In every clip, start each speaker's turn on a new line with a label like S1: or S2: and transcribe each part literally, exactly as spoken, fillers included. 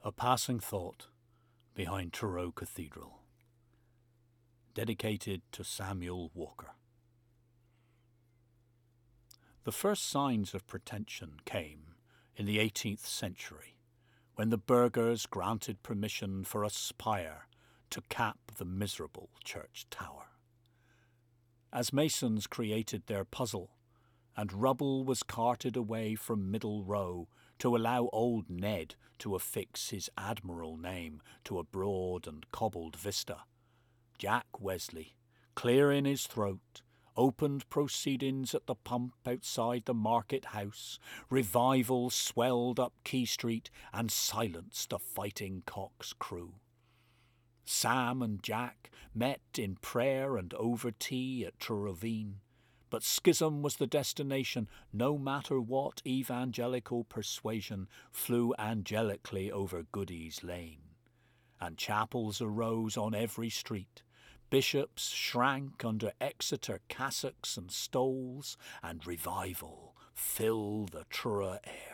S1: A Passing Thought Behind Truro Cathedral. Dedicated to Samuel Walker. The first signs of pretension came in the eighteenth century, when the burghers granted permission for a spire to cap the miserable church tower. As masons created their puzzle, and rubble was carted away from Middle Row to allow old Ned to affix his admiral name to a broad and cobbled vista, Jack Wesley, clearing his throat, opened proceedings at the pump outside the market house. Revival swelled up Quay Street and silenced the Fighting Cock's crew. Sam and Jack met in prayer and over tea at Truro-Veen, but schism was the destination, no matter what evangelical persuasion flew angelically over Goodies Lane. And chapels arose on every street. Bishops shrank under Exeter cassocks and stoles, and revival filled the Truro air.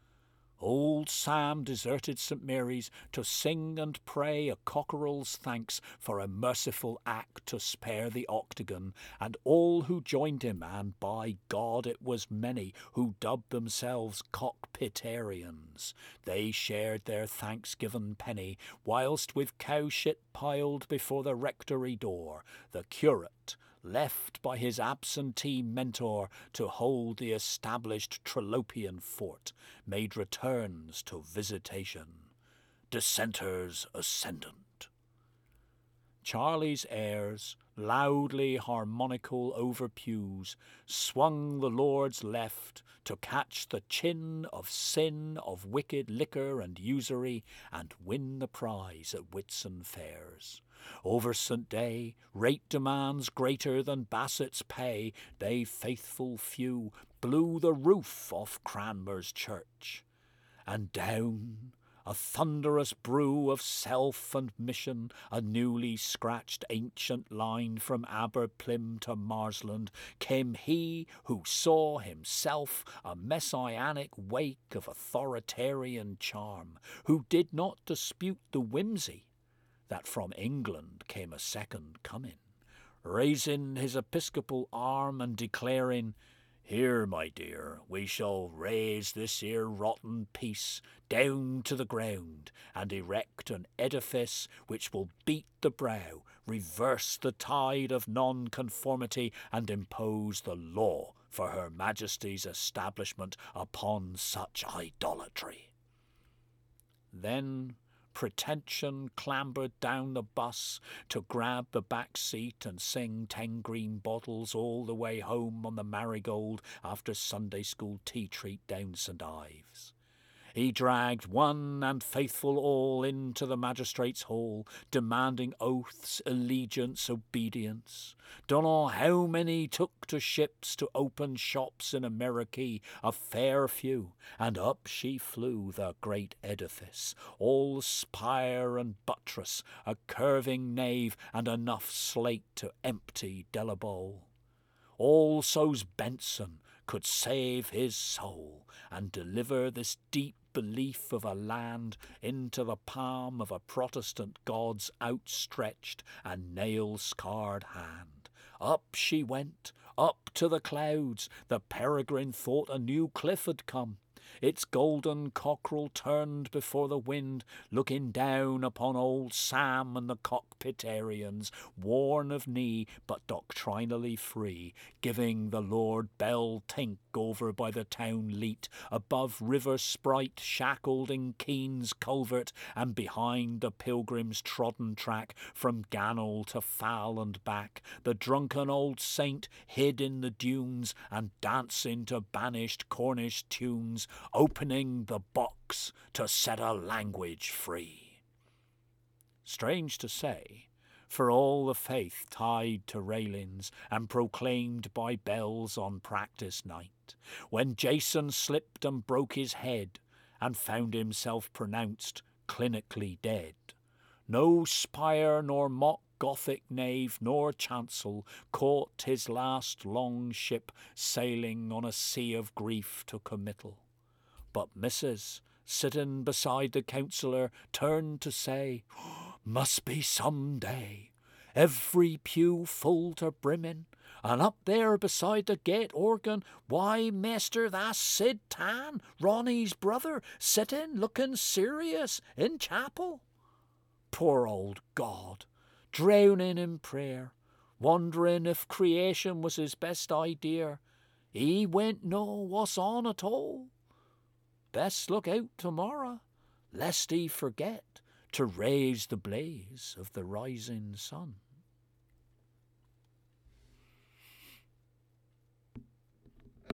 S1: Old Sam deserted St Mary's to sing and pray a cockerel's thanks for a merciful act to spare the octagon, and all who joined him, and by God it was many, who dubbed themselves cockpitarians. They shared their thanksgiving penny, whilst with cowshit piled before the rectory door, the curate, left by his absentee mentor to hold the established Trolopian fort, made returns to visitation. Dissenters ascendant. Charlie's airs, loudly harmonical over pews, swung the Lord's left to catch the chin of sin, of wicked liquor and usury, and win the prize at Whitsun fairs. Over St Day, rate demands greater than Bassett's pay, they faithful few blew the roof off Cranmer's church. And down, a thunderous brew of self and mission, a newly scratched ancient line from Aberplym to Marsland, came he who saw himself a messianic wake of authoritarian charm, who did not dispute the whimsy that from England came a second coming, raising his episcopal arm and declaring, "Here, my dear, we shall raze this here rotten piece down to the ground and erect an edifice which will beat the brow, reverse the tide of nonconformity, and impose the law for Her Majesty's establishment upon such idolatry." Then pretension clambered down the bus to grab the back seat and sing Ten Green Bottles all the way home on the Marigold after Sunday school tea treat down St Ives. He dragged one and faithful all into the magistrate's hall, demanding oaths, allegiance, obedience. Dunno how many took to ships to open shops in America, a fair few, and up she flew, the great edifice, all spire and buttress, a curving nave, and enough slate to empty Delabole. All so's Benson could save his soul and deliver this deep belief of a land into the palm of a Protestant God's outstretched and nail-scarred hand. Up she went, up to the clouds. The peregrine thought a new cliff had come. Its golden cockerel turned before the wind, looking down upon old Sam and the cockpitarians, worn of knee but doctrinally free, giving the Lord bell tink over by the town leat, above River Sprite shackled in Keen's culvert, and behind the pilgrim's trodden track from Gannel to Fal and back, the drunken old saint hid in the dunes and dancing to banished Cornish tunes, opening the box to set a language free. Strange to say, for all the faith tied to railings and proclaimed by bells on practice night, when Jason slipped and broke his head and found himself pronounced clinically dead, no spire nor mock Gothic nave nor chancel caught his last long ship sailing on a sea of grief to committal. But missus sitting beside the counsellor, turned to say, "Must be some day, every pew full to brimming, and up there beside the gate organ, why, Master, that's Sid Tan, Ronnie's brother, sitting looking serious in chapel." Poor old God, drowning in prayer, wondering if creation was his best idea. He won't know what's on at all. Best look out tomorrow, lest he forget to raise the blaze of the rising sun.